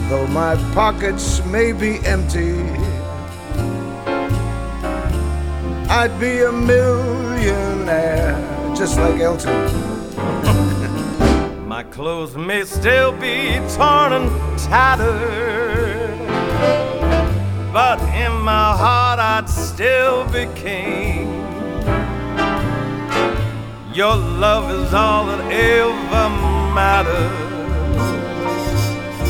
though my pockets may be empty, I'd be a millionaire just like Elton. My clothes may still be torn and tattered, but in my heart I'd still be king. Your love is all that ever matters,